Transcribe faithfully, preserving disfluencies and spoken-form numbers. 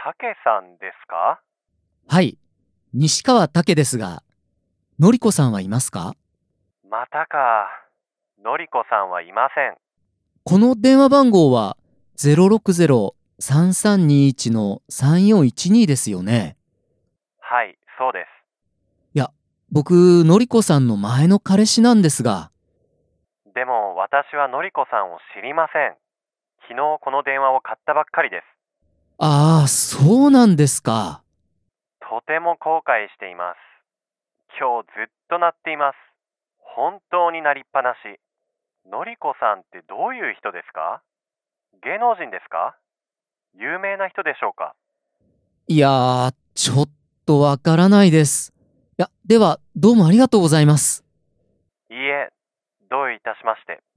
たけさんですか？ はい、西川武ですが、のりこさんはいますか？ またか。のりこさんはいません。 この電話番号はゼロろくゼロ さんさんにいちのさんよんいちにですよね。 はい、そうです。 いや、僕、のりこさんの前の彼氏なんですが、 でも私はのりこさんを知りません。昨日この電話を買ったばっかりです。 ああ、そうなんですか。 とても後悔しています。今日ずっと鳴っています。本当に鳴りっぱなし。のりこさんってどういう人ですか？芸能人ですか？有名な人でしょうか？ いやー、ちょっとわからないです。いや、では、どうもありがとうございます。 いいえ、どういたしまして。